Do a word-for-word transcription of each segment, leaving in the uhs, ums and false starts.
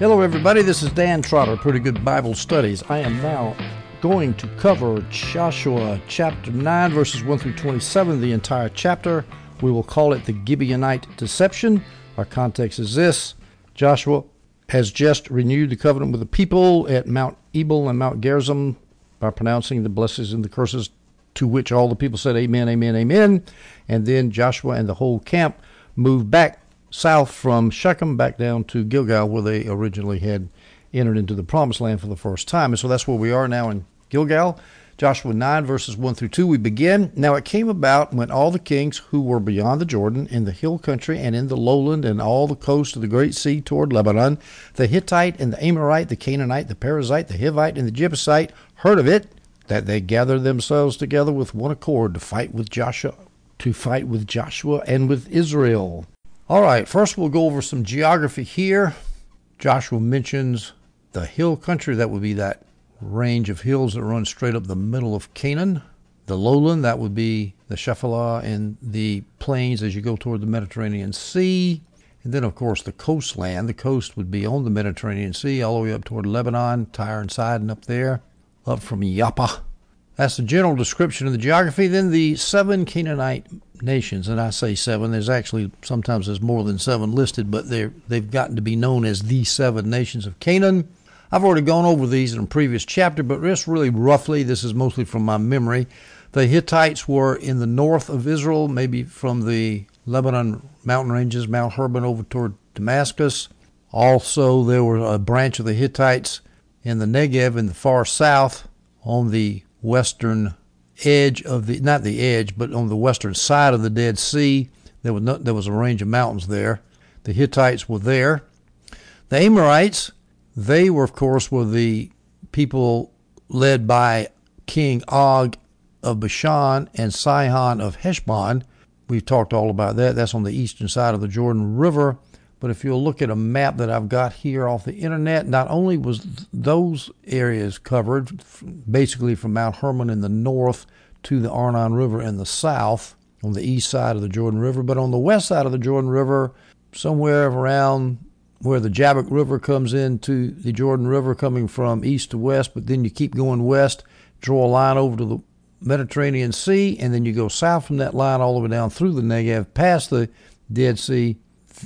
Hello everybody, this is Dan Trotter, Pretty Good Bible Studies. I am now going to cover Joshua chapter nine, verses one through twenty-seven, the entire chapter. We will call it the Gibeonite Deception. Our context is this: Joshua has just renewed the covenant with the people at Mount Ebal and Mount Gerizim by pronouncing the blessings and the curses, to which all the people said amen, amen, amen. And then Joshua and the whole camp moved back south from Shechem back down to Gilgal, where they originally had entered into the promised land for the first time. And so that's where we are now in Gilgal. Joshua nine, verses one through two, we begin. Now it came about when all the kings who were beyond the Jordan, in the hill country and in the lowland and all the coast of the great sea toward Lebanon, the Hittite and the Amorite, the Canaanite, the Perizzite, the Hivite, and the Jebusite heard of it, that they gathered themselves together with one accord to fight with Joshua, to fight with Joshua and with Israel. All right, first we'll go over some geography here. Joshua mentions the hill country. That would be that range of hills that run straight up the middle of Canaan. The lowland, that would be the Shephelah and the plains as you go toward the Mediterranean Sea. And then, of course, the coastland. The coast would be on the Mediterranean Sea all the way up toward Lebanon, Tyre and Sidon up there, up from Joppa. That's the general description of the geography. Then the seven Canaanite nations, and I say seven, there's actually, sometimes there's more than seven listed, but they're, they've gotten to be known as the seven nations of Canaan. I've already gone over these in a previous chapter, but just really roughly, this is mostly from my memory. The Hittites were in the north of Israel, maybe from the Lebanon mountain ranges, Mount Hermon over toward Damascus. Also, there were a branch of the Hittites in the Negev in the far south on the western edge of the, not the edge, but on the western side of the Dead Sea. There was, no, there was a range of mountains there. The Hittites were there. The Amorites, they were, of course, were the people led by King Og of Bashan and Sihon of Heshbon. We've talked all about that. That's on the eastern side of the Jordan River. But if you'll look at a map that I've got here off the internet, not only was those areas covered, basically from Mount Hermon in the north to the Arnon River in the south, on the east side of the Jordan River, but on the west side of the Jordan River, somewhere around where the Jabbok River comes into the Jordan River, coming from east to west, but then you keep going west, draw a line over to the Mediterranean Sea, and then you go south from that line all the way down through the Negev, past the Dead Sea.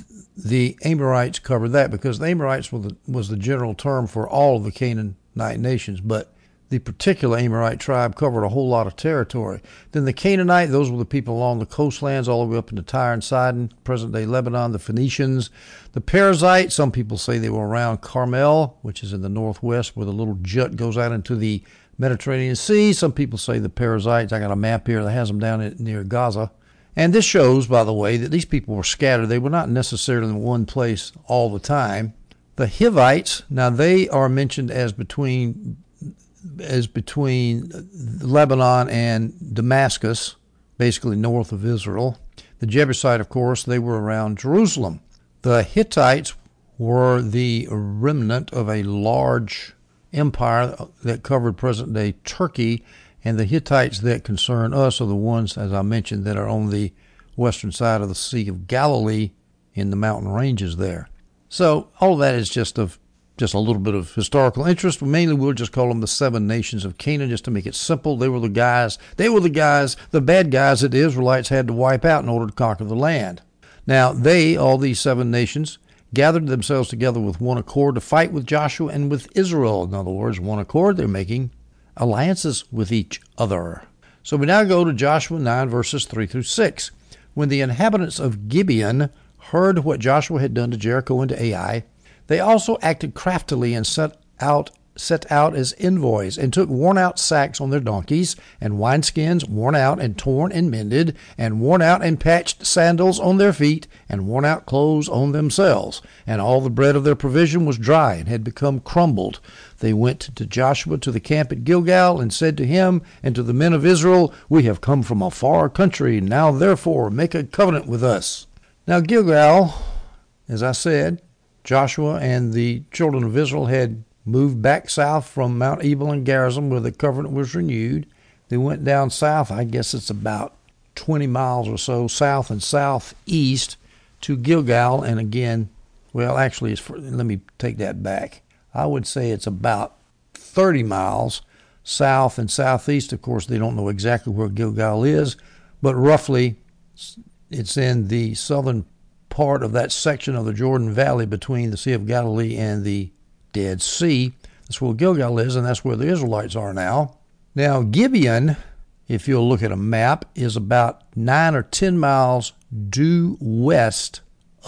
The Amorites covered that because the Amorites was the, was the general term for all of the Canaanite nations, but the particular Amorite tribe covered a whole lot of territory. Then the Canaanite, those were the people along the coastlands all the way up into Tyre and Sidon, present-day Lebanon, the Phoenicians. The Perizzite, some people say they were around Carmel, which is in the northwest where the little jut goes out into the Mediterranean Sea. Some people say the Perizzites, I got a map here that has them down at, near Gaza. And this shows, by the way, that these people were scattered. They were not necessarily in one place all the time. The Hivites, now they are mentioned as between as between Lebanon and Damascus, basically north of Israel. The Jebusite, of course, they were around Jerusalem. The Hittites were the remnant of a large empire that covered present-day Turkey, and the Hittites that concern us are the ones, as I mentioned, that are on the western side of the Sea of Galilee in the mountain ranges there. So all of that is just of just a little bit of historical interest, but mainly we'll just call them the seven nations of Canaan, just to make it simple. They were the guys, they were the guys, the bad guys that the Israelites had to wipe out in order to conquer the land. Now they, all these seven nations, gathered themselves together with one accord to fight with Joshua and with Israel. In other words, one accord, they're making alliances with each other. So we now go to Joshua nine, verses three through six. When the inhabitants of Gibeon heard what Joshua had done to Jericho and to Ai, they also acted craftily and set out set out as envoys, and took worn-out sacks on their donkeys, and wineskins worn out and torn and mended, and worn out and patched sandals on their feet, and worn-out clothes on themselves. And all the bread of their provision was dry and had become crumbled. They went to Joshua to the camp at Gilgal, and said to him and to the men of Israel, We have come from a far country. Now therefore make a covenant with us. Now Gilgal, as I said, Joshua and the children of Israel had moved back south from Mount Ebal and Gerizim, where the covenant was renewed. They went down south, I guess it's about twenty miles or so, south and southeast to Gilgal, and again, Well, actually, it's for, let me take that back. I would say it's about thirty miles south and southeast. Of course, they don't know exactly where Gilgal is, but roughly it's in the southern part of that section of the Jordan Valley between the Sea of Galilee and the Dead Sea. That's where Gilgal is, and that's where the Israelites are now. Now, Gibeon, if you'll look at a map, is about nine or ten miles due west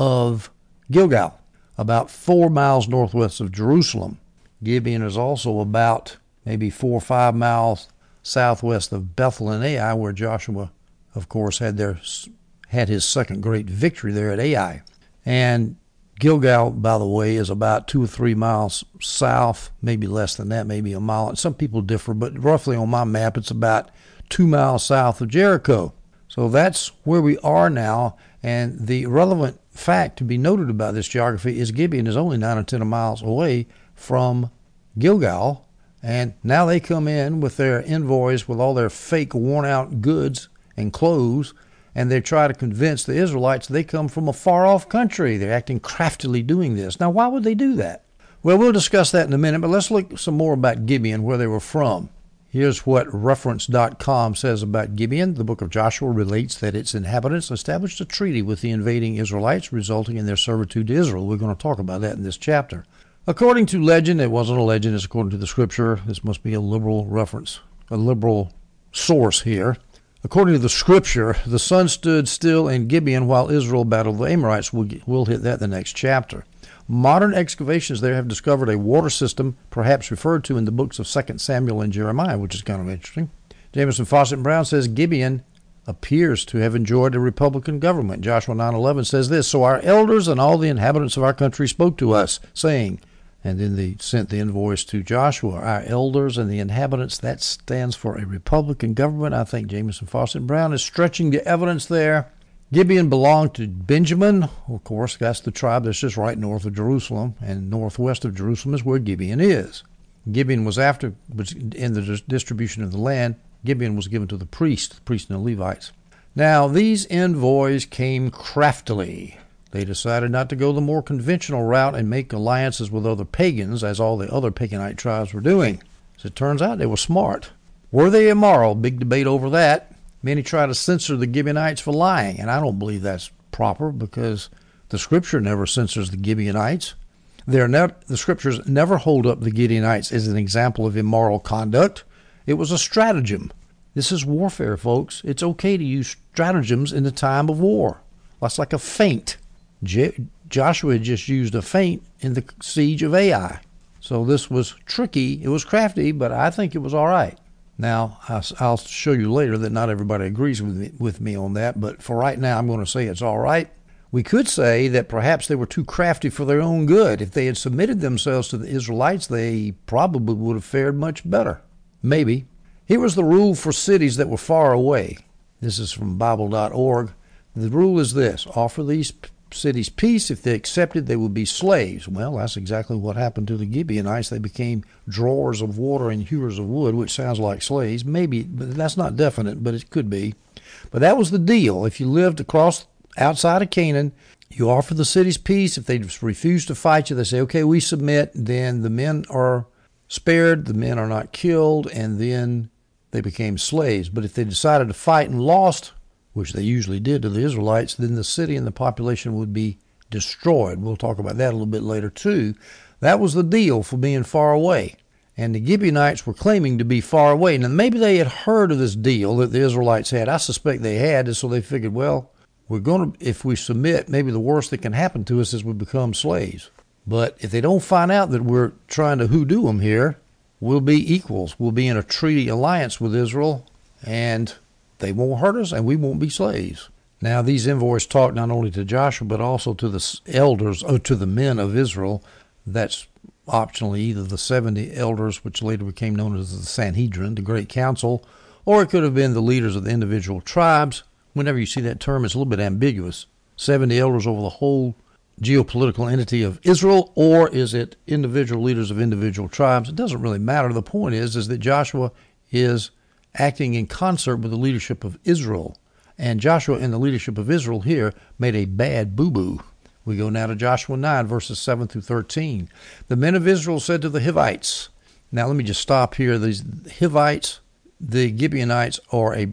of Gilgal, about four miles northwest of Jerusalem. Gibeon is also about maybe four or five miles southwest of Bethel and Ai, where Joshua, of course, had their had his second great victory there at Ai. And Gilgal, by the way, is about two or three miles south, maybe less than that, maybe a mile. Some people differ, but roughly on my map, it's about two miles south of Jericho. So that's where we are now, and the relevant fact to be noted about this geography is Gibeon is only nine or ten miles away from Gilgal, and now they come in with their envoys with all their fake worn-out goods and clothes, and they try to convince the Israelites they come from a far-off country. They're acting craftily doing this. Now, why would they do that? Well, we'll discuss that in a minute, but let's look some more about Gibeon, where they were from. Here's what reference dot com says about Gibeon. The book of Joshua relates that its inhabitants established a treaty with the invading Israelites, resulting in their servitude to Israel. We're going to talk about that in this chapter. According to legend, it wasn't a legend, it's according to the scripture. This must be a liberal reference, a liberal source here. According to the scripture, the sun stood still in Gibeon while Israel battled the Amorites. We'll, we'll hit that in the next chapter. Modern excavations there have discovered a water system, perhaps referred to in the books of Second Samuel and Jeremiah, which is kind of interesting. Jameson, Fawcett, and Brown says Gibeon appears to have enjoyed a Republican government. Joshua nine eleven says this, "So our elders and all the inhabitants of our country spoke to us, saying," and then they sent the invoice to Joshua, "our elders and the inhabitants," that stands for a Republican government. I think Jameson, Fawcett, and Brown is stretching the evidence there. Gibeon belonged to Benjamin. Of course, that's the tribe that's just right north of Jerusalem, and northwest of Jerusalem is where Gibeon is. Gibeon was after, was in the distribution of the land, Gibeon was given to the priests, the priests and the Levites. Now, these envoys came craftily. They decided not to go the more conventional route and make alliances with other pagans, as all the other paganite tribes were doing. As it turns out, they were smart. Were they immoral? Big debate over that. Many try to censor the Gibeonites for lying, and I don't believe that's proper because the Scripture never censors the Gibeonites. They're not, the Scriptures never hold up the Gibeonites as an example of immoral conduct. It was a stratagem. This is warfare, folks. It's okay to use stratagems in the time of war. That's like a feint. Je- Joshua just used a feint in the siege of Ai. So this was tricky. It was crafty, but I think it was all right. Now, I'll show you later that not everybody agrees with me, with me on that, but for right now, I'm going to say it's all right. We could say that perhaps they were too crafty for their own good. If they had submitted themselves to the Israelites, they probably would have fared much better. Maybe. Here was the rule for cities that were far away. This is from Bible dot org. The rule is this: offer these cities peace. If they accepted, they would be slaves. Well, that's exactly what happened to the Gibeonites. They became drawers of water and hewers of wood, which sounds like slaves. Maybe, but that's not definite, but it could be. But that was the deal. If you lived across outside of Canaan, you offer the cities peace. If they refuse to fight you, they say, okay, we submit. Then the men are spared, the men are not killed, and then they became slaves. But if they decided to fight and lost, which they usually did to the Israelites, then the city and the population would be destroyed. We'll talk about that a little bit later, too. That was the deal for being far away. And the Gibeonites were claiming to be far away. Now, maybe they had heard of this deal that the Israelites had. I suspect they had, and so they figured, well, we're going to, if we submit, maybe the worst that can happen to us is we become slaves. But if they don't find out that we're trying to hoodoo them here, we'll be equals. We'll be in a treaty alliance with Israel, and they won't hurt us, and we won't be slaves. Now, these envoys talked not only to Joshua, but also to the elders, or to the men of Israel. That's optionally either the seventy elders, which later became known as the Sanhedrin, the Great Council, or it could have been the leaders of the individual tribes. Whenever you see that term, it's a little bit ambiguous. seventy elders over the whole geopolitical entity of Israel, or is it individual leaders of individual tribes? It doesn't really matter. The point is, is that Joshua is acting in concert with the leadership of Israel. And Joshua and the leadership of Israel here made a bad boo-boo. We go now to Joshua nine, verses seven through thirteen. The men of Israel said to the Hivites. Now let me just stop here. These Hivites, the Gibeonites, are a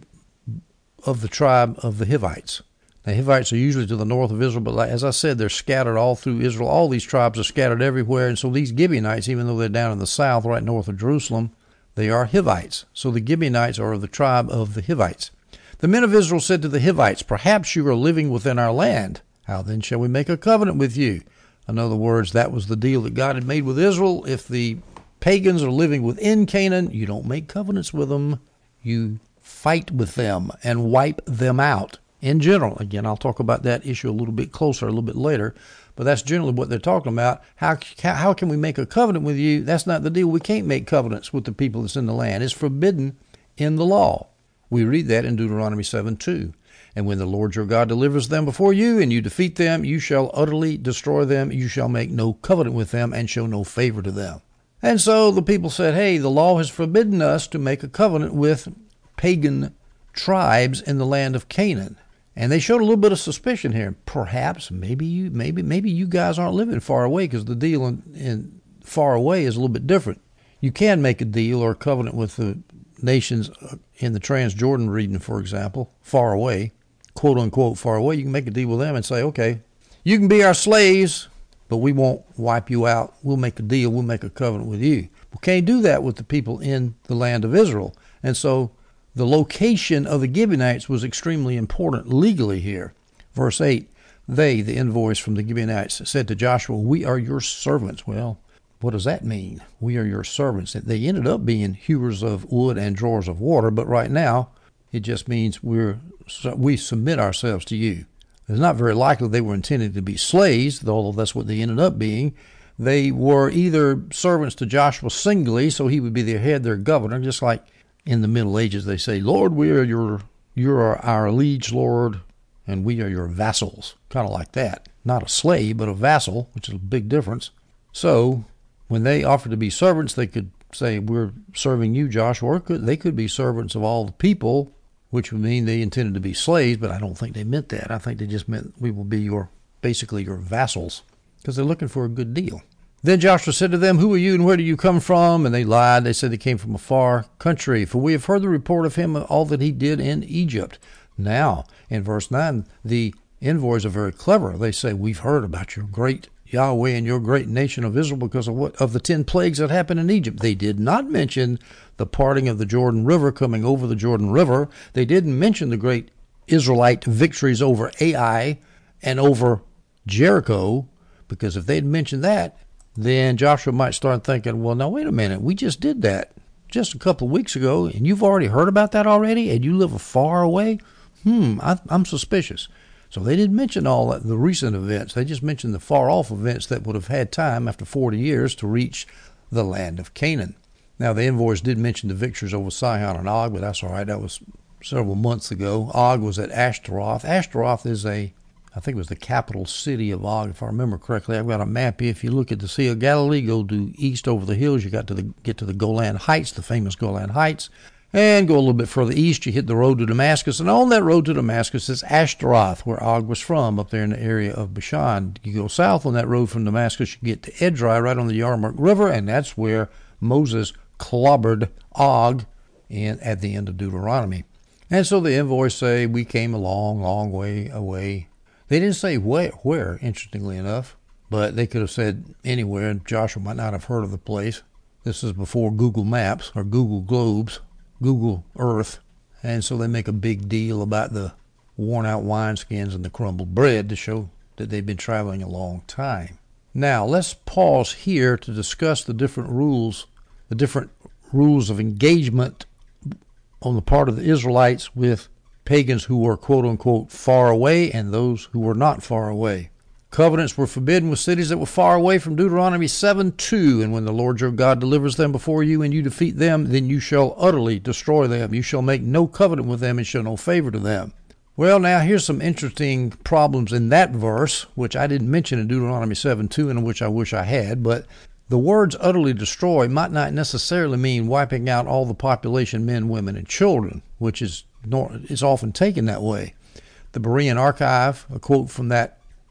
of the tribe of the Hivites. The Hivites are usually to the north of Israel, but like, as I said, they're scattered all through Israel. All these tribes are scattered everywhere, and so these Gibeonites, even though they're down in the south, right north of Jerusalem, they are Hivites. So the Gibeonites are of the tribe of the Hivites. The men of Israel said to the Hivites, perhaps you are living within our land. How then shall we make a covenant with you? In other words, that was the deal that God had made with Israel. If the pagans are living within Canaan, you don't make covenants with them. You fight with them and wipe them out. In general, again, I'll talk about that issue a little bit closer, a little bit later, but that's generally what they're talking about. How how can we make a covenant with you? That's not the deal. We can't make covenants with the people that's in the land. It's forbidden in the law. We read that in Deuteronomy seven two. And when the Lord your God delivers them before you, and you defeat them, you shall utterly destroy them. You shall make no covenant with them, and show no favor to them. And so the people said, hey, the law has forbidden us to make a covenant with pagan tribes in the land of Canaan. And they showed a little bit of suspicion here. Perhaps, maybe you, maybe, maybe you guys aren't living far away, because the deal in, in far away is a little bit different. You can make a deal or a covenant with the nations in the Transjordan region, for example, far away, quote unquote far away. You can make a deal with them and say, okay, you can be our slaves, but we won't wipe you out. We'll make a deal. We'll make a covenant with you. We can't do that with the people in the land of Israel. And so the location of the Gibeonites was extremely important legally here. Verse eight, they, the envoys from the Gibeonites, said to Joshua, we are your servants. Well, what does that mean? We are your servants. They ended up being hewers of wood and drawers of water, but right now it just means we're we submit ourselves to you. It's not very likely they were intended to be slaves, although that's what they ended up being. They were either servants to Joshua singly, so he would be their head, their governor, just like in the Middle Ages they say, Lord, we are your, you are our liege lord, and we are your vassals. Kind of like that. Not a slave, but a vassal, which is a big difference. So when they offered to be servants, they could say, we're serving you, Joshua. Or could, they could be servants of all the people, which would mean they intended to be slaves, but I don't think they meant that. I think they just meant we will be your, basically your vassals, because they're looking for a good deal. Then Joshua said to them, who are you and where do you come from? And they lied. They said they came from a far country, for we have heard the report of him, all that he did in Egypt. Now, in verse nine, the envoys are very clever. They say, we've heard about your great Yahweh and your great nation of Israel because of what of the ten plagues that happened in Egypt. They did not mention the parting of the Jordan River, coming over the Jordan River. They didn't mention the great Israelite victories over Ai and over Jericho, because if they'd mentioned that, then Joshua might start thinking, well, now, wait a minute. We just did that just a couple of weeks ago, and you've already heard about that already, and you live far away? Hmm, I, I'm suspicious. So they didn't mention all that, the recent events. They just mentioned the far-off events that would have had time after forty years to reach the land of Canaan. Now, the envoys did mention the victories over Sihon and Og, but that's all right. That was several months ago. Og was at Ashtaroth. Ashtaroth is a I think it was the capital city of Og, if I remember correctly. I've got a map here. If you look at the Sea of Galilee, go due east over the hills, you got to the get to the Golan Heights, the famous Golan Heights, and go a little bit further east, you hit the road to Damascus, and on that road to Damascus is Ashtaroth, where Og was from, up there in the area of Bashan. You go south on that road from Damascus, you get to Edrei, right on the Yarmuk River, and that's where Moses clobbered Og in, at the end of Deuteronomy. And so the envoys say, we came a long, long way away. They didn't say where, where, interestingly enough, but they could have said anywhere, and Joshua might not have heard of the place. This is before Google Maps or Google Globes, Google Earth, and so they make a big deal about the worn-out wineskins and the crumbled bread to show that they've been traveling a long time. Now, let's pause here to discuss the different rules, the different rules of engagement on the part of the Israelites with pagans who were quote-unquote far away and those who were not far away. Covenants were forbidden with cities that were far away from Deuteronomy seven two, and when the Lord your God delivers them before you and you defeat them, then you shall utterly destroy them. You shall make no covenant with them and show no favor to them. Well, now here's some interesting problems in that verse, which I didn't mention in Deuteronomy seven two, and which I wish I had, but the words utterly destroy might not necessarily mean wiping out all the population, men, women, and children, which is is often taken that way. The Berean Archive, a quote from that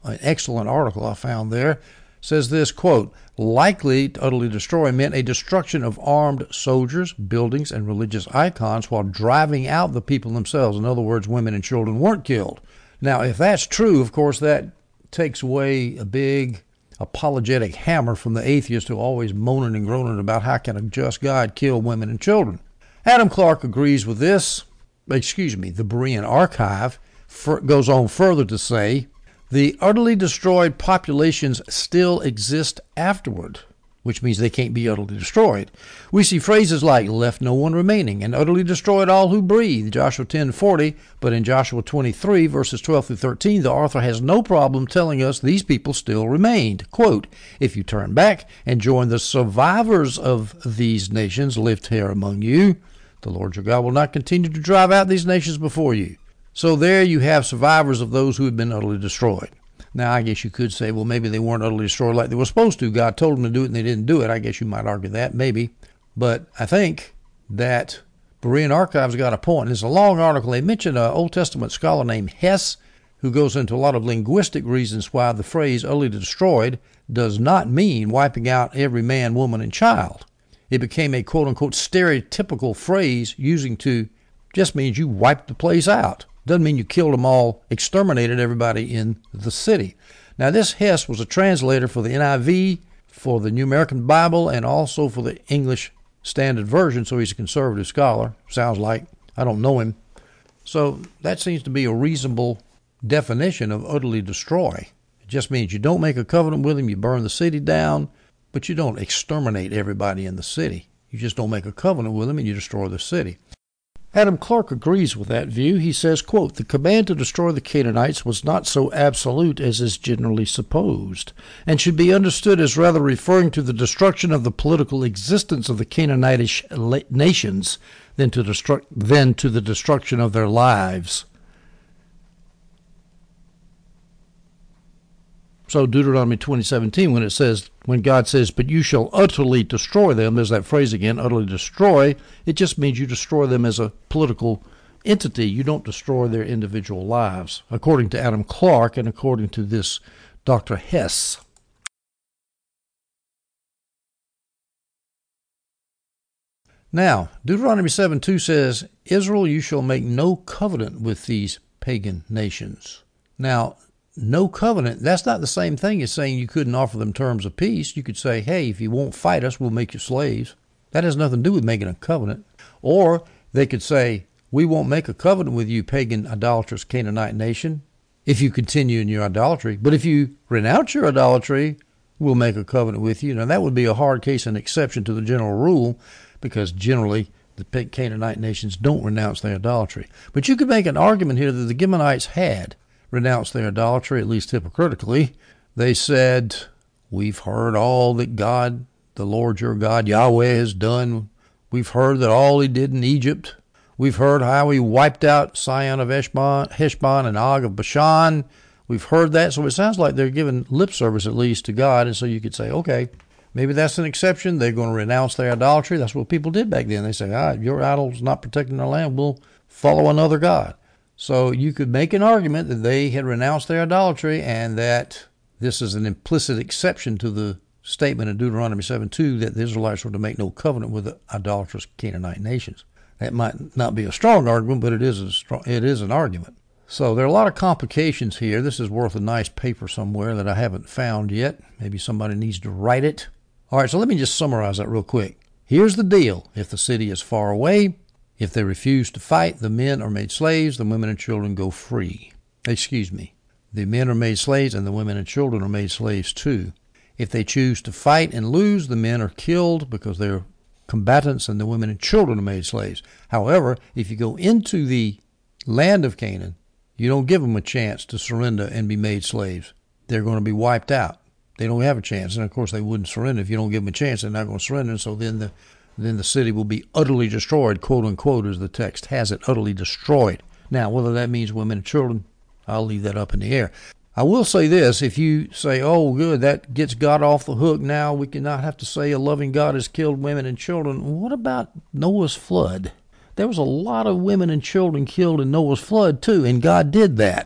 an excellent article I found there, says this, quote, likely to utterly destroy meant a destruction of armed soldiers, buildings, and religious icons while driving out the people themselves. In other words, women and children weren't killed. Now, if that's true, of course, that takes away a big apologetic hammer from the atheist who are always moaning and groaning about how can a just God kill women and children. Adam Clarke agrees with this. Excuse me, the Berean Archive goes on further to say, the utterly destroyed populations still exist afterward, which means they can't be utterly destroyed. We see phrases like left no one remaining and utterly destroyed all who breathe, Joshua ten forty, but in Joshua twenty-three, verses twelve through thirteen, the author has no problem telling us these people still remained. Quote, if you turn back and join the survivors of these nations lived here among you, the Lord your God will not continue to drive out these nations before you. So there you have survivors of those who had been utterly destroyed. Now, I guess you could say, well, maybe they weren't utterly destroyed like they were supposed to. God told them to do it and they didn't do it. I guess you might argue that, maybe. But I think that Berean Archive's got a point. It's a long article. They mention an Old Testament scholar named Hess, who goes into a lot of linguistic reasons why the phrase utterly destroyed does not mean wiping out every man, woman, and child. It became a quote-unquote stereotypical phrase using to just means you wiped the place out. Doesn't mean you killed them all, exterminated everybody in the city. Now, this Hess was a translator for the N I V, for the New American Bible, and also for the English Standard Version, so he's a conservative scholar, sounds like. I don't know him. So that seems to be a reasonable definition of utterly destroy. It just means you don't make a covenant with him, you burn the city down, but you don't exterminate everybody in the city. You just don't make a covenant with him and you destroy the city. Adam Clarke agrees with that view. He says, quote, the command to destroy the Canaanites was not so absolute as is generally supposed, and should be understood as rather referring to the destruction of the political existence of the Canaanitish nations than to, destru- than to the destruction of their lives. So Deuteronomy twenty seventeen, when it says, when God says, but you shall utterly destroy them, there's that phrase again, utterly destroy, it just means you destroy them as a political entity. You don't destroy their individual lives, according to Adam Clarke and according to this Doctor Hess. Now, Deuteronomy seven two says, Israel, you shall make no covenant with these pagan nations. Now, no covenant, that's not the same thing as saying you couldn't offer them terms of peace. You could say, hey, if you won't fight us, we'll make you slaves. That has nothing to do with making a covenant. Or they could say, we won't make a covenant with you, pagan, idolatrous Canaanite nation, if you continue in your idolatry. But if you renounce your idolatry, we'll make a covenant with you. Now, that would be a hard case and exception to the general rule, because generally the Canaanite nations don't renounce their idolatry. But you could make an argument here that the Gibeonites had renounced their idolatry, at least hypocritically. They said, we've heard all that God, the Lord your God, Yahweh, has done. We've heard that all he did in Egypt. We've heard how he wiped out Sihon of Heshbon, Heshbon and Og of Bashan. We've heard that. So it sounds like they're giving lip service, at least, to God. And so you could say, okay, maybe that's an exception. They're going to renounce their idolatry. That's what people did back then. They say, ah, your idol's not protecting our land. We'll follow another God. So you could make an argument that they had renounced their idolatry and that this is an implicit exception to the statement in Deuteronomy seven two that the Israelites were to make no covenant with the idolatrous Canaanite nations. That might not be a strong argument, but it is a strong, it is an argument. So there are a lot of complications here. This is worth a nice paper somewhere that I haven't found yet. Maybe somebody needs to write it. All right, so let me just summarize that real quick. Here's the deal. If the city is far away, if they refuse to fight, the men are made slaves, the women and children go free. Excuse me. The men are made slaves and the women and children are made slaves too. If they choose to fight and lose, the men are killed because they're combatants and the women and children are made slaves. However, if you go into the land of Canaan, you don't give them a chance to surrender and be made slaves. They're going to be wiped out. They don't have a chance. And of course they wouldn't surrender. If you don't give them a chance, they're not going to surrender. So then the then the city will be utterly destroyed, quote unquote, as the text has it, utterly destroyed. Now, whether that means women and children, I'll leave that up in the air. I will say this, if you say, oh, good, that gets God off the hook now, we cannot have to say a loving God has killed women and children. What about Noah's flood? There was a lot of women and children killed in Noah's flood, too, and God did that.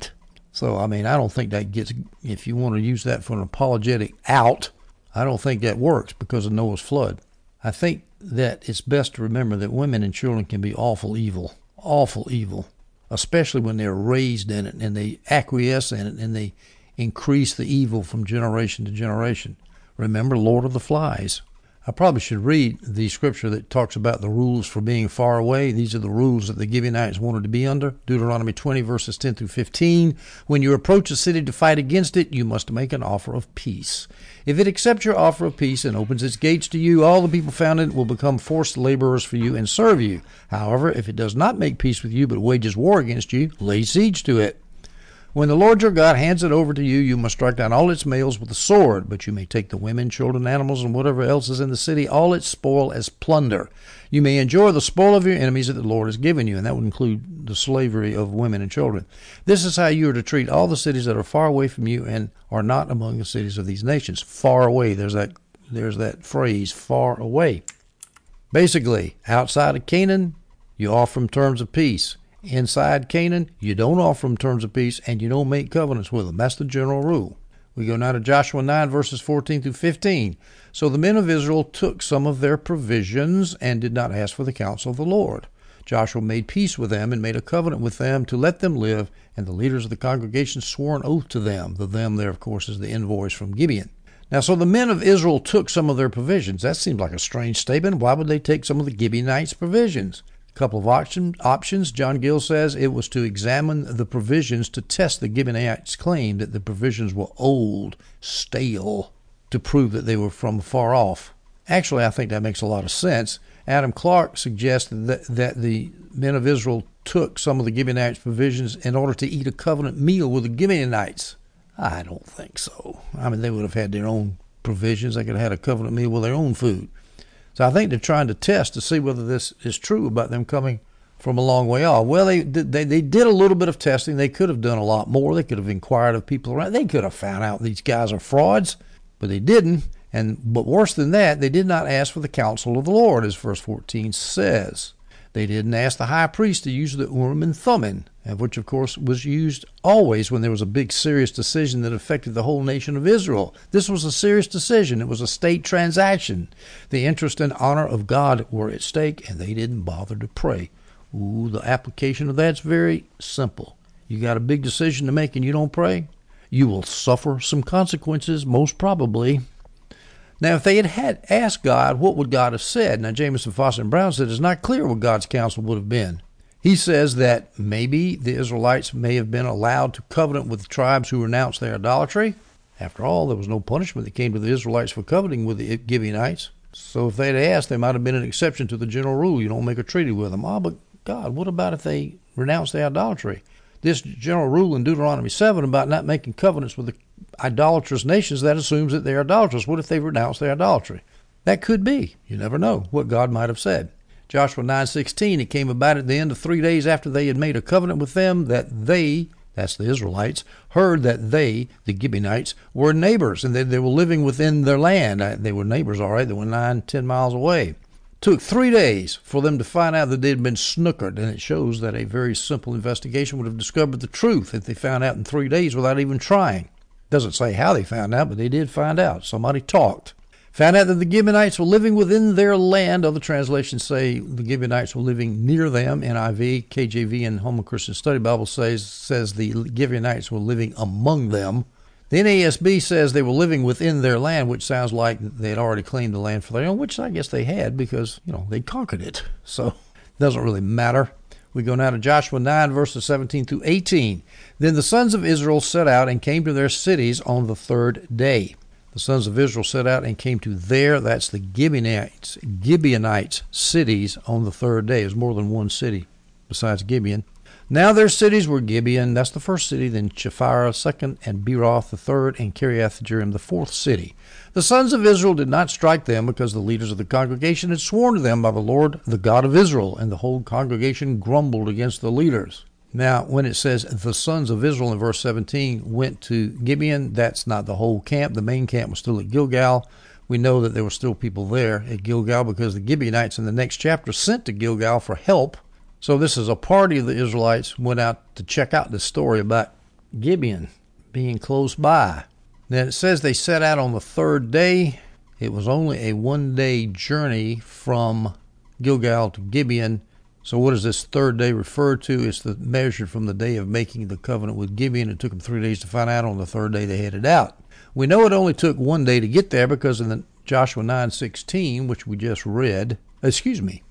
So, I mean, I don't think that gets, if you want to use that for an apologetic out, I don't think that works because of Noah's flood. I think that it's best to remember that women and children can be awful evil, awful evil, especially when they're raised in it and they acquiesce in it and they increase the evil from generation to generation. Remember Lord of the Flies. I probably should read the scripture that talks about the rules for being far away. These are the rules that the Gibeonites wanted to be under. Deuteronomy twenty, verses ten through fifteen. When you approach a city to fight against it, you must make an offer of peace. If it accepts your offer of peace and opens its gates to you, all the people found in it will become forced laborers for you and serve you. However, if it does not make peace with you but wages war against you, lay siege to it. When the Lord your God hands it over to you, you must strike down all its males with the sword, but you may take the women, children, animals, and whatever else is in the city, all its spoil as plunder. You may enjoy the spoil of your enemies that the Lord has given you, and that would include the slavery of women and children. This is how you are to treat all the cities that are far away from you and are not among the cities of these nations. Far away, there's that, there's that phrase, far away. Basically, outside of Canaan, you offer them terms of peace. Inside Canaan, you don't offer them terms of peace, and you don't make covenants with them. That's the general rule. We go now to Joshua nine, verses fourteen through fifteen. So the men of Israel took some of their provisions and did not ask for the counsel of the Lord. Joshua made peace with them and made a covenant with them to let them live, and the leaders of the congregation swore an oath to them. The them there, of course, is the envoys from Gibeon. Now, so the men of Israel took some of their provisions. That seems like a strange statement. Why would they take some of the Gibeonites' provisions? Couple of option, options. John Gill says it was to examine the provisions to test the Gibeonites' claim that the provisions were old, stale, to prove that they were from far off. Actually, I think that makes a lot of sense. Adam Clark suggested that, that the men of Israel took some of the Gibeonites' provisions in order to eat a covenant meal with the Gibeonites. I don't think so. I mean, they would have had their own provisions. They could have had a covenant meal with their own food. So I think they're trying to test to see whether this is true about them coming from a long way off. Well, they they they did a little bit of testing. They could have done a lot more. They could have inquired of people around. They could have found out these guys are frauds, but they didn't. And but worse than that, they did not ask for the counsel of the Lord, as verse fourteen says. They didn't ask the high priest to use the Urim and Thummim, which, of course, was used always when there was a big, serious decision that affected the whole nation of Israel. This was a serious decision. It was a state transaction. The interest and honor of God were at stake, and they didn't bother to pray. Ooh, the application of that's very simple. You got a big decision to make and you don't pray, you will suffer some consequences, most probably. Now, if they had, had asked God, what would God have said? Now, Jamieson, Foster, and Brown said it's not clear what God's counsel would have been. He says that maybe the Israelites may have been allowed to covenant with the tribes who renounced their idolatry. After all, there was no punishment that came to the Israelites for covenanting with the Gibeonites. So if they'd asked, there might have been an exception to the general rule. You don't make a treaty with them. Oh, but God, what about if they renounced their idolatry? This general rule in Deuteronomy seven about not making covenants with the idolatrous nations, that assumes that they're idolatrous. What if they renounce their idolatry? That could be. You never know what God might have said. Joshua nine sixteen, it came about at the end of three days after they had made a covenant with them that they, that's the Israelites, heard that they, the Gibeonites, were neighbors and that they were living within their land. They were neighbors, all right. They were nine, ten miles away. Took three days for them to find out that they had been snookered, and it shows that a very simple investigation would have discovered the truth if they found out in three days without even trying. Doesn't say how they found out, but they did find out. Somebody talked. Found out that the Gibeonites were living within their land. Other translations say the Gibeonites were living near them. N I V, K J V, and Holman Christian Study Bible says, says the Gibeonites were living among them. The N A S B says they were living within their land, which sounds like they had already claimed the land for their own, which I guess they had because, you know, they conquered it. So it doesn't really matter. We go now to Joshua nine, verses seventeen through eighteen. Then the sons of Israel set out and came to their cities on the third day. The sons of Israel set out and came to their, that's the Gibeonites, Gibeonites cities on the third day. There's more than one city besides Gibeon. Now their cities were Gibeon, that's the first city, then Chephirah second, and Beeroth the third, and Kiriath-Jearim the fourth city. The sons of Israel did not strike them because the leaders of the congregation had sworn to them by the Lord, the God of Israel, and the whole congregation grumbled against the leaders. Now, when it says the sons of Israel in verse seventeen went to Gibeon, that's not the whole camp. The main camp was still at Gilgal. We know that there were still people there at Gilgal because the Gibeonites in the next chapter sent to Gilgal for help. So this is a party of the Israelites went out to check out this story about Gibeon being close by. Then it says they set out on the third day. It was only a one-day journey from Gilgal to Gibeon. So what does this third day refer to? It's the measure from the day of making the covenant with Gibeon. It took them three days to find out. On the third day they headed out. We know it only took one day to get there because in the Joshua nine sixteen, which we just read, excuse me,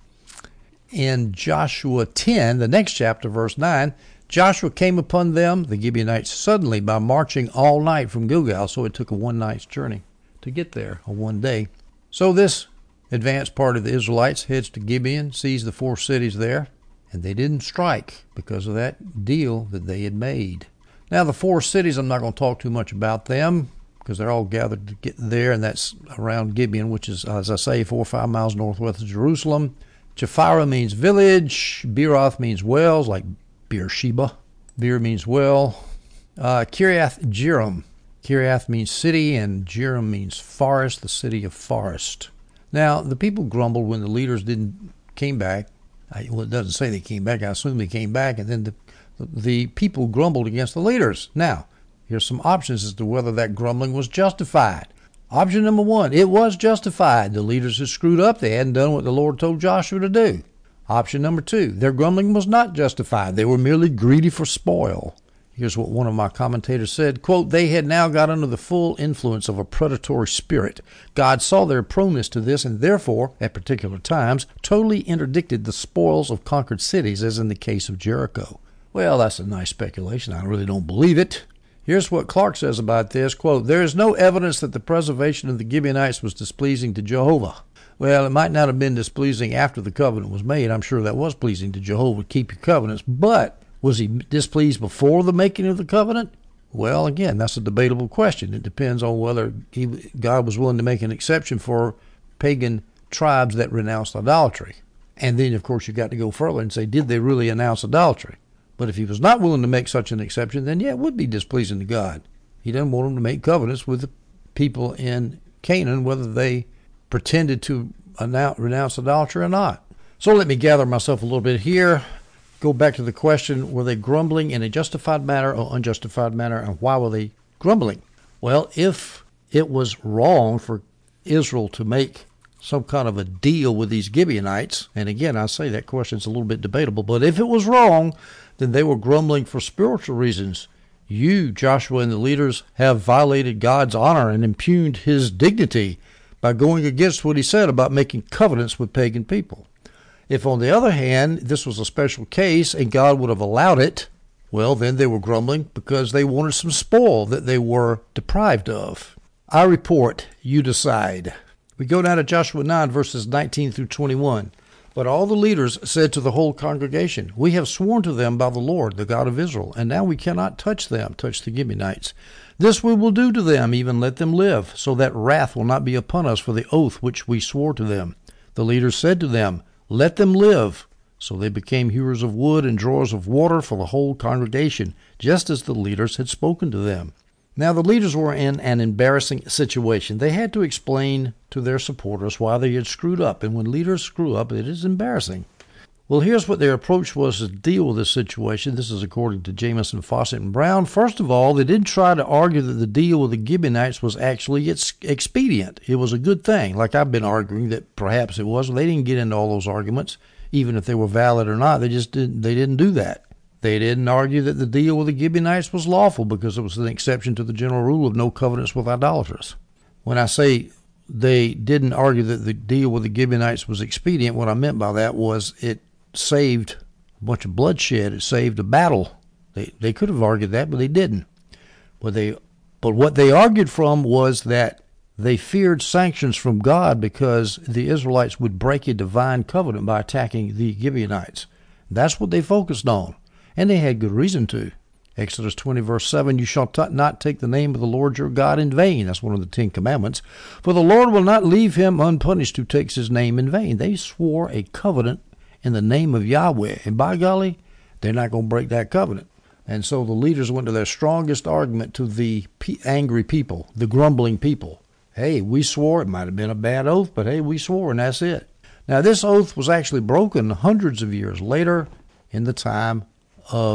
in Joshua ten, the next chapter, verse nine, Joshua came upon them, the Gibeonites, suddenly by marching all night from Gilgal. So it took a one night's journey to get there, a one day. So this advanced part of the Israelites heads to Gibeon, sees the four cities there, and they didn't strike because of that deal that they had made. Now the four cities, I'm not going to talk too much about them because they're all gathered to get there, and that's around Gibeon, which is, as I say, four or five miles northwest of Jerusalem. Japhira means village. Beeroth means wells, like Beersheba. Beer means well. Uh, Kiriath Jearim. Kiriath means city, and Jearim means forest, the city of forest. Now, the people grumbled when the leaders didn't came back. I, well, it doesn't say they came back. I assume they came back, and then the, the people grumbled against the leaders. Now, here's some options as to whether that grumbling was justified. Option number one, it was justified. The leaders had screwed up. They hadn't done what the Lord told Joshua to do. Option number two, their grumbling was not justified. They were merely greedy for spoil. Here's what one of my commentators said, quote, they had now got under the full influence of a predatory spirit. God saw their proneness to this and therefore, at particular times, totally interdicted the spoils of conquered cities, as in the case of Jericho. Well, that's a nice speculation. I really don't believe it. Here's what Clark says about this, quote, there is no evidence that the preservation of the Gibeonites was displeasing to Jehovah. Well, it might not have been displeasing after the covenant was made. I'm sure that was pleasing to Jehovah, keep your covenants, but was he displeased before the making of the covenant? Well, again, that's a debatable question. It depends on whether he, God was willing to make an exception for pagan tribes that renounced idolatry. And then, of course, you've got to go further and say, did they really announce idolatry? But if he was not willing to make such an exception, then, yeah, it would be displeasing to God. He doesn't want them to make covenants with the people in Canaan, whether they pretended to announce, renounce idolatry or not. So let me gather myself a little bit here. Go back to the question, were they grumbling in a justified manner or unjustified manner, and why were they grumbling? Well, if it was wrong for Israel to make some kind of a deal with these Gibeonites, and again, I say that question's a little bit debatable, but if it was wrong, then they were grumbling for spiritual reasons. You, Joshua, and the leaders have violated God's honor and impugned his dignity by going against what he said about making covenants with pagan people. If, on the other hand, this was a special case and God would have allowed it, well, then they were grumbling because they wanted some spoil that they were deprived of. I report, you decide. We go down to Joshua nine, verses nineteen through twenty-one. But all the leaders said to the whole congregation, we have sworn to them by the Lord, the God of Israel, and now we cannot touch them, touch the Gibeonites. This we will do to them, even let them live, so that wrath will not be upon us for the oath which we swore to them. The leaders said to them, let them live. So they became hewers of wood and drawers of water for the whole congregation, just as the leaders had spoken to them. Now the leaders were in an embarrassing situation. They had to explain to their supporters why they had screwed up, and when leaders screw up, it is embarrassing. Well, here's what their approach was to deal with this situation. This is according to Jamison, Fawcett, and Brown. First of all, they didn't try to argue that the deal with the Gibeonites was actually ex- expedient. It was a good thing, like I've been arguing that perhaps it was. They didn't get into all those arguments, even if they were valid or not. They just didn't, they didn't do that. They didn't argue that the deal with the Gibeonites was lawful because it was an exception to the general rule of no covenants with idolaters. When I say they didn't argue that the deal with the Gibeonites was expedient, what I meant by that was it saved a bunch of bloodshed. It saved a battle. They they could have argued that, but they didn't. But they but what they argued from was that they feared sanctions from God because the Israelites would break a divine covenant by attacking the Gibeonites. That's what they focused on, and they had good reason to. Exodus twenty, verse seven, you shall t- not take the name of the Lord your God in vain. That's one of the Ten Commandments. For the Lord will not leave him unpunished who takes his name in vain. They swore a covenant in the name of Yahweh, and by golly, they're not going to break that covenant. And so the leaders went to their strongest argument to the p- angry people, the grumbling people. Hey, we swore. It might have been a bad oath, but hey, we swore, and that's it. Now, this oath was actually broken hundreds of years later in the time of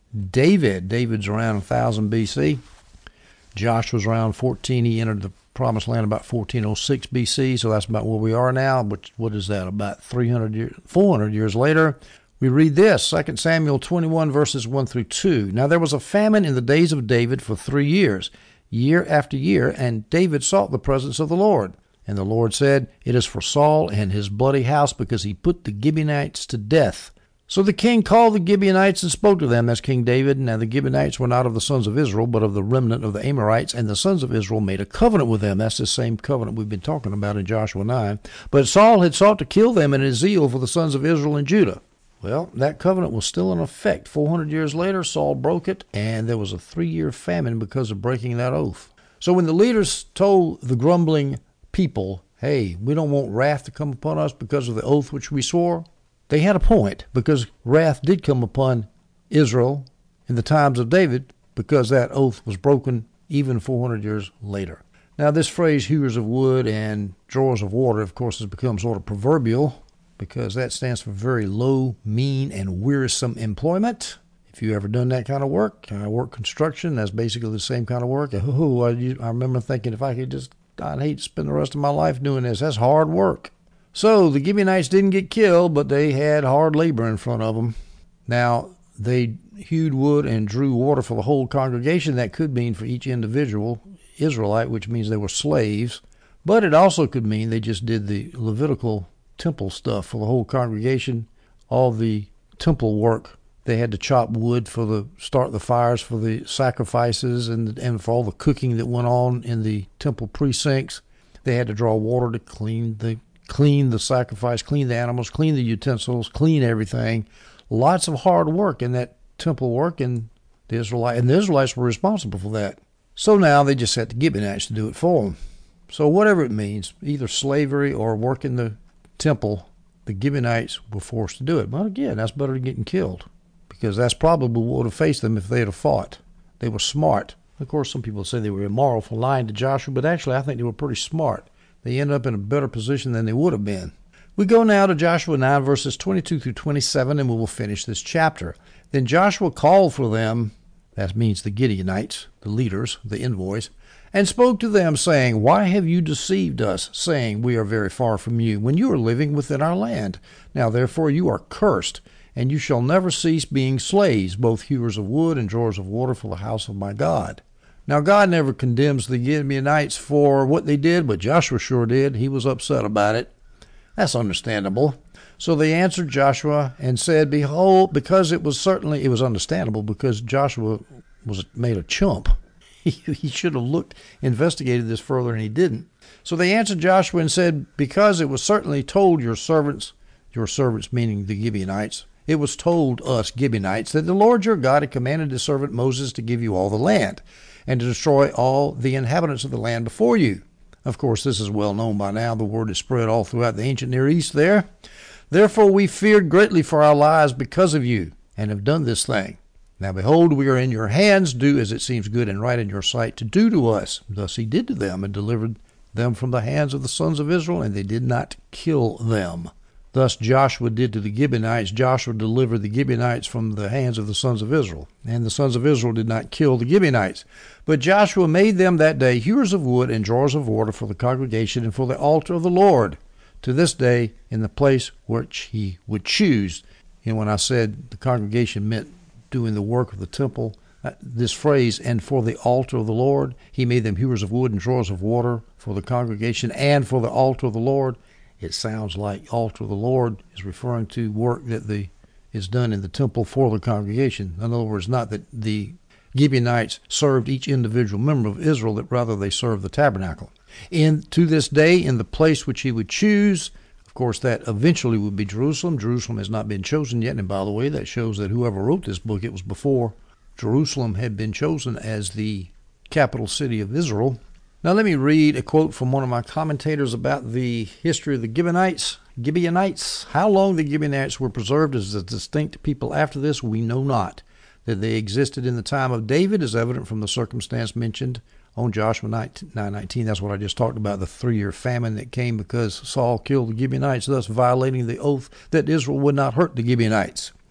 David. David's around one thousand B C. Joshua's around fourteen. He entered the promised land about fourteen oh six B C, so that's about where we are now. Which, what is that, about three hundred years, four hundred years later? We read this, Second Samuel twenty-one, verses one through two. Now there was a famine in the days of David for three years, year after year, and David sought the presence of the Lord. And the Lord said, It is for Saul and his bloody house, because he put the Gibeonites to death. So the king called the Gibeonites and spoke to them. That's King David. Now the Gibeonites were not of the sons of Israel, but of the remnant of the Amorites, and the sons of Israel made a covenant with them. That's the same covenant we've been talking about in Joshua nine. But Saul had sought to kill them in his zeal for the sons of Israel and Judah. Well, that covenant was still in effect. four hundred years later, Saul broke it, and there was a three-year famine because of breaking that oath. So when the leaders told the grumbling people, hey, we don't want wrath to come upon us because of the oath which we swore, they had a point, because wrath did come upon Israel in the times of David because that oath was broken even four hundred years later. Now, this phrase, hewers of wood and drawers of water, of course, has become sort of proverbial, because that stands for very low, mean, and wearisome employment. If you ever done that kind of work, I work construction, that's basically the same kind of work. Oh, I, I remember thinking, if I could just, I'd hate to spend the rest of my life doing this. That's hard work. So the Gibeonites didn't get killed, but they had hard labor in front of them. Now, they hewed wood and drew water for the whole congregation. That could mean for each individual Israelite, which means they were slaves. But it also could mean they just did the Levitical temple stuff for the whole congregation, all the temple work. They had to chop wood for the start the fires for the sacrifices and and for all the cooking that went on in the temple precincts. They had to draw water to clean the clean the sacrifice, clean the animals, clean the utensils, clean everything. Lots of hard work in that temple work, and the Israelites and the Israelites were responsible for that. So now they just had the Gibeonites to do it for them. So whatever it means, either slavery or work in the temple, the Gibeonites were forced to do it. But again, that's better than getting killed, because that's probably what would have faced them if they had fought. They were smart. Of course, some people say they were immoral for lying to Joshua, but actually I think they were pretty smart. They ended up in a better position than they would have been. We go now to Joshua nine, verses twenty-two through twenty-seven, and we will finish this chapter. Then Joshua called for them, that means the Gibeonites, the leaders, the envoys, and spoke to them, saying, Why have you deceived us, saying, We are very far from you, when you are living within our land? Now therefore you are cursed, and you shall never cease being slaves, both hewers of wood and drawers of water for the house of my God. Now God never condemns the Gibeonites for what they did, but Joshua sure did. He was upset about it. That's understandable. So they answered Joshua and said, Behold, because it was certainly, it was understandable, because Joshua was made a chump. He, he should have looked, investigated this further, and he didn't. So they answered Joshua and said, Because it was certainly told your servants, your servants meaning the Gibeonites, it was told us Gibeonites that the Lord your God had commanded his servant Moses to give you all the land, and to destroy all the inhabitants of the land before you. Of course, this is well known by now. The word is spread all throughout the ancient Near East there. Therefore we feared greatly for our lives because of you, and have done this thing. Now behold, we are in your hands. Do as it seems good and right in your sight to do to us. Thus he did to them, and delivered them from the hands of the sons of Israel, and they did not kill them. Thus Joshua did to the Gibeonites. Joshua delivered the Gibeonites from the hands of the sons of Israel. And the sons of Israel did not kill the Gibeonites. But Joshua made them that day hewers of wood and drawers of water for the congregation and for the altar of the Lord, to this day in the place which he would choose. And when I said the congregation meant doing the work of the temple, this phrase, and for the altar of the Lord, he made them hewers of wood and drawers of water for the congregation and for the altar of the Lord. It sounds like altar of the Lord is referring to work that the is done in the temple for the congregation. In other words, not that the Gibeonites served each individual member of Israel, that rather they served the tabernacle. In to this day, in the place which he would choose, of course, that eventually would be Jerusalem. Jerusalem has not been chosen yet, and by the way, that shows that whoever wrote this book, it was before Jerusalem had been chosen as the capital city of Israel. Now let me read a quote from one of my commentators about the history of the Gibeonites. Gibeonites. How long the Gibeonites were preserved as a distinct people after this, we know not. That they existed in the time of David is evident from the circumstance mentioned on Joshua nine nineteen. That's what I just talked about, the three-year famine that came because Saul killed the Gibeonites, thus violating the oath that Israel would not hurt the Gibeonites.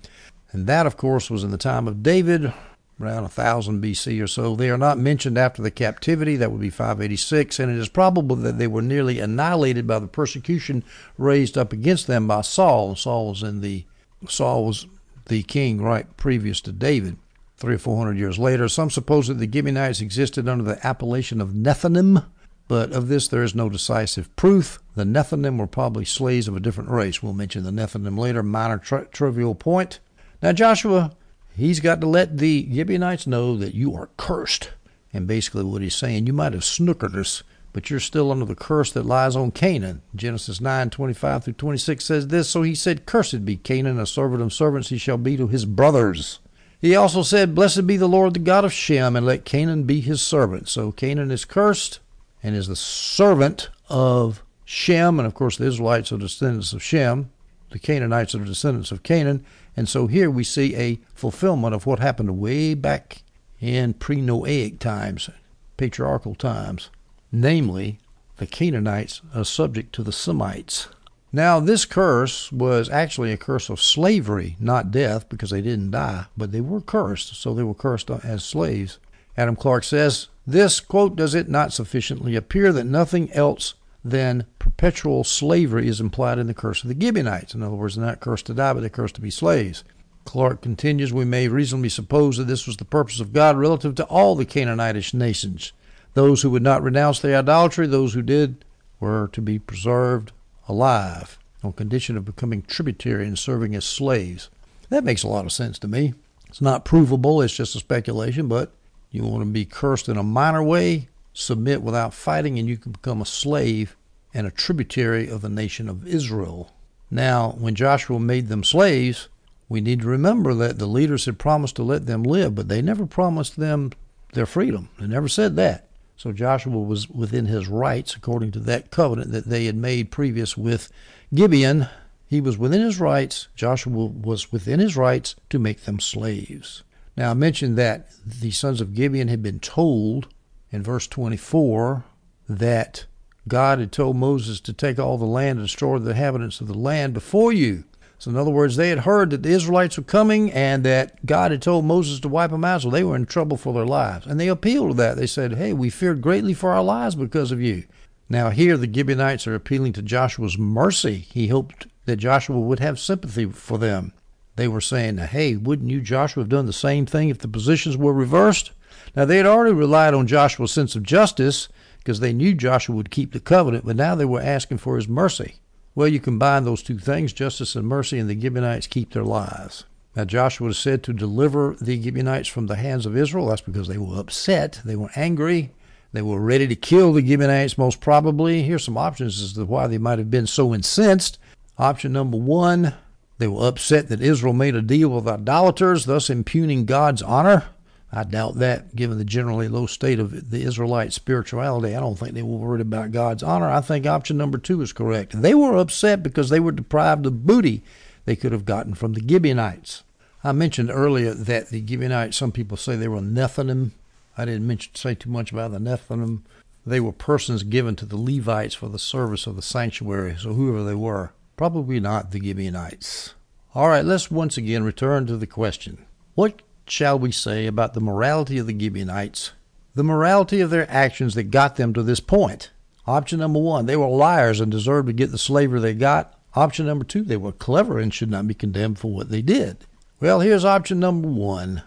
And that, of course, was in the time of David, around one thousand B C or so. They are not mentioned after the captivity. That would be five eighty-six. And it is probable that they were nearly annihilated by the persecution raised up against them by Saul. Saul was in the Saul was the king right previous to David, three or four hundred years later. Some suppose that the Gibeonites existed under the appellation of Nethinim, but of this there is no decisive proof. The Nethinim were probably slaves of a different race. We'll mention the Nethinim later. Minor tri- trivial point. Now Joshua, he's got to let the Gibeonites know that you are cursed. And basically what he's saying, you might have snookered us, but you're still under the curse that lies on Canaan. Genesis nine twenty-five through twenty-six says this, so he said, cursed be Canaan, a servant of servants he shall be to his brothers. He also said, blessed be the Lord, the God of Shem, and let Canaan be his servant. So Canaan is cursed and is the servant of Shem. And of course the Israelites are descendants of Shem. The Canaanites are the descendants of Canaan. And so here we see a fulfillment of what happened way back in pre-Noahic times, patriarchal times. Namely, the Canaanites are subject to the Semites. Now, this curse was actually a curse of slavery, not death, because they didn't die, but they were cursed, so they were cursed as slaves. Adam Clarke says, this, quote, does it not sufficiently appear that nothing else than perpetual slavery is implied in the curse of the Gibeonites? In other words, they're not cursed to die, but they're cursed to be slaves. Clarke continues, we may reasonably suppose that this was the purpose of God relative to all the Canaanitish nations. Those who would not renounce their idolatry, those who did, were to be preserved alive on condition of becoming tributary and serving as slaves. That makes a lot of sense to me. It's not provable, it's just a speculation, but you want to be cursed in a minor way, submit without fighting, and you can become a slave and a tributary of the nation of Israel. Now, when Joshua made them slaves, we need to remember that the leaders had promised to let them live, but they never promised them their freedom. They never said that. So Joshua was within his rights, according to that covenant that they had made previous with Gibeon. He was within his rights. Joshua was within his rights to make them slaves. Now, I mentioned that the sons of Gibeon had been told in verse twenty-four that God had told Moses to take all the land and destroy the inhabitants of the land before you. So in other words, they had heard that the Israelites were coming and that God had told Moses to wipe them out, so they were in trouble for their lives. And they appealed to that. They said, hey, we feared greatly for our lives because of you. Now here the Gibeonites are appealing to Joshua's mercy. He hoped that Joshua would have sympathy for them. They were saying, hey, wouldn't you, Joshua, have done the same thing if the positions were reversed? Now they had already relied on Joshua's sense of justice because they knew Joshua would keep the covenant, but now they were asking for his mercy. Well, you combine those two things, justice and mercy, and the Gibeonites keep their lives. Now, Joshua was said to deliver the Gibeonites from the hands of Israel. That's because they were upset. They were angry. They were ready to kill the Gibeonites, most probably. Here's some options as to why they might have been so incensed. Option number one, they were upset that Israel made a deal with idolaters, thus impugning God's honor. I doubt that, given the generally low state of the Israelite spirituality. I don't think they were worried about God's honor. I think option number two is correct. They were upset because they were deprived of booty they could have gotten from the Gibeonites. I mentioned earlier that the Gibeonites, some people say they were Nethinim. I didn't mention, say too much about the Nethinim. They were persons given to the Levites for the service of the sanctuary, so whoever they were, probably not the Gibeonites. All right, let's once again return to the question. What shall we say about the morality of the Gibeonites, the morality of their actions that got them to this point? Option number one, they were liars and deserved to get the slavery they got. Option number two, they were clever and should not be condemned for what they did. Well, here's option number one.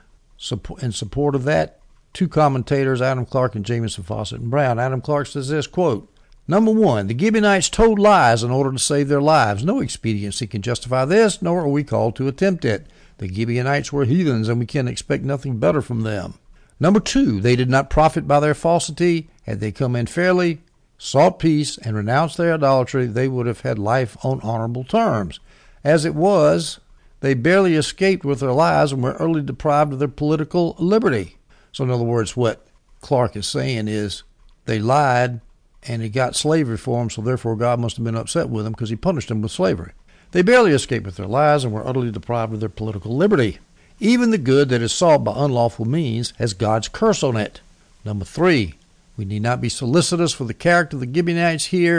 In support of that, two commentators, Adam Clarke and Jamieson, Fawcett, and Brown. Adam Clarke says this, quote, number one, the Gibeonites told lies in order to save their lives. No expediency can justify this, nor are we called to attempt it. The Gibeonites were heathens, and we can expect nothing better from them. Number two, they did not profit by their falsity. Had they come in fairly, sought peace, and renounced their idolatry, they would have had life on honorable terms. As it was, they barely escaped with their lives and were early deprived of their political liberty. So in other words, what Clarke is saying is they lied, and he got slavery for them, so therefore God must have been upset with them because he punished them with slavery. They barely escaped with their lives and were utterly deprived of their political liberty. Even the good that is sought by unlawful means has God's curse on it. Number three, we need not be solicitous for the character of the Gibeonites here.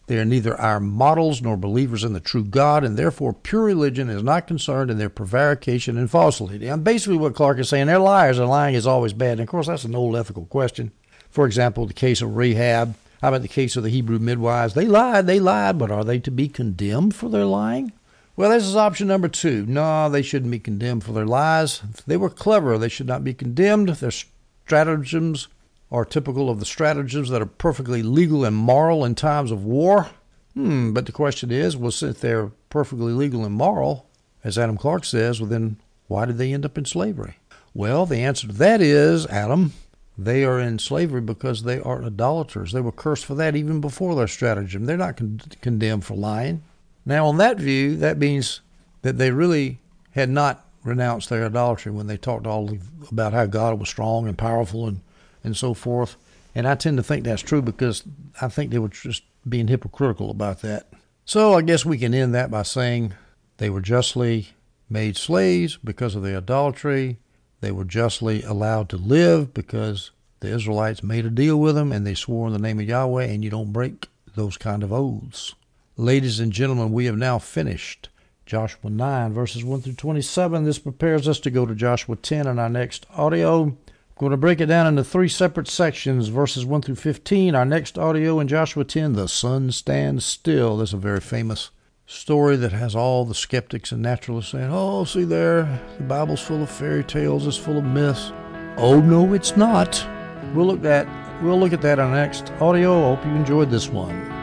They are neither our models nor believers in the true God, and therefore pure religion is not concerned in their prevarication and falsity. And basically what Clark is saying, they're liars, and lying is always bad. And of course, that's an old ethical question. For example, the case of Rahab. How about the case of the Hebrew midwives? They lied, they lied, but are they to be condemned for their lying? Well, this is option number two. No, they shouldn't be condemned for their lies. If they were clever, they should not be condemned. Their stratagems are typical of the stratagems that are perfectly legal and moral in times of war. Hmm, but the question is, well, since they're perfectly legal and moral, as Adam Clark says, well, then why did they end up in slavery? Well, the answer to that is, Adam, they are in slavery because they are idolaters. They were cursed for that even before their stratagem. They're not con- condemned for lying. Now, on that view, that means that they really had not renounced their idolatry when they talked all about how God was strong and powerful and and so forth. And I tend to think that's true because I think they were just being hypocritical about that. So I guess we can end that by saying they were justly made slaves because of their idolatry. They were justly allowed to live because the Israelites made a deal with them and they swore in the name of Yahweh, and you don't break those kind of oaths. Ladies and gentlemen, we have now finished Joshua nine, verses one through twenty-seven. This prepares us to go to Joshua ten in our next audio. Going to break it down into three separate sections, verses one through fifteen. Our next audio in Joshua ten, the sun stands still. This is a very famous story that has all the skeptics and naturalists saying, oh, see there, the Bible's full of fairy tales, it's full of myths. Oh, no, it's not. We'll look at, we'll look at that in our next audio. I hope you enjoyed this one.